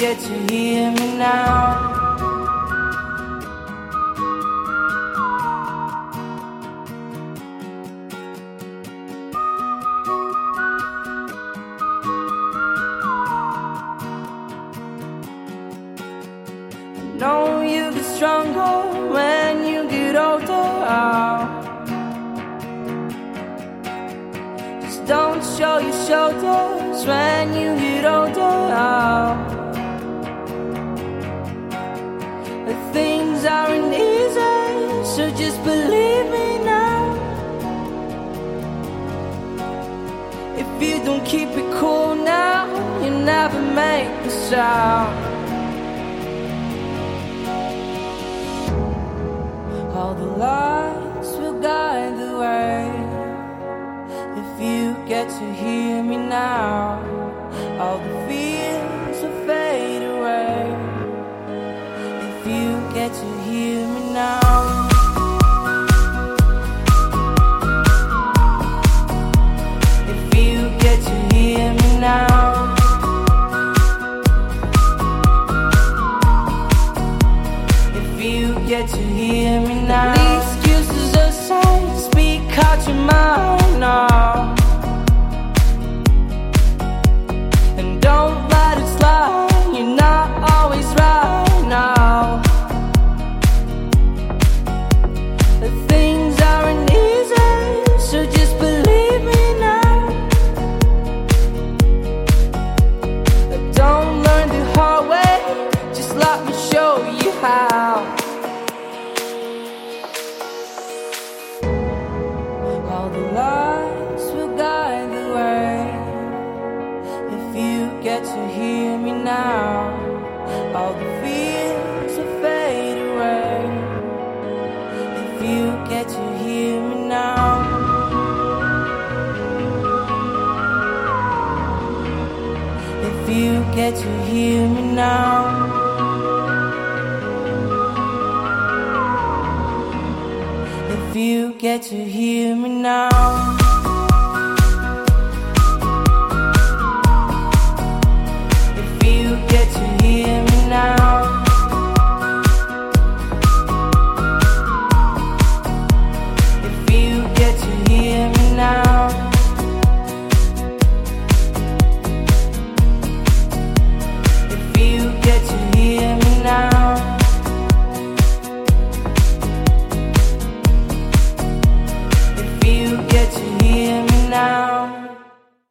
get to hear me now. Know you get stronger when you get older. Just don't show your shoulders when you get older. Things aren't easy, so just believe me now. If you don't keep it cool now, you never make a sound. All the lights will guide the way. If you get to hear me now, all the fears will fade away. If you get to hear me now. If you get to hear me now. If you get to hear me now. The excuses aside, speak out your mind now. And don't let it slide, you're not always right now. The things aren't easy, so just believe me now. Don't learn the hard way, just let me show you how. All the lights will guide the way. If you get to hear me now, all the fears will fade away. If you get to hear me now. If you get to hear me now. If you get to hear me now. If you get to hear me now. If you get to hear me now. If you get to hear me now. If you get to hear me now.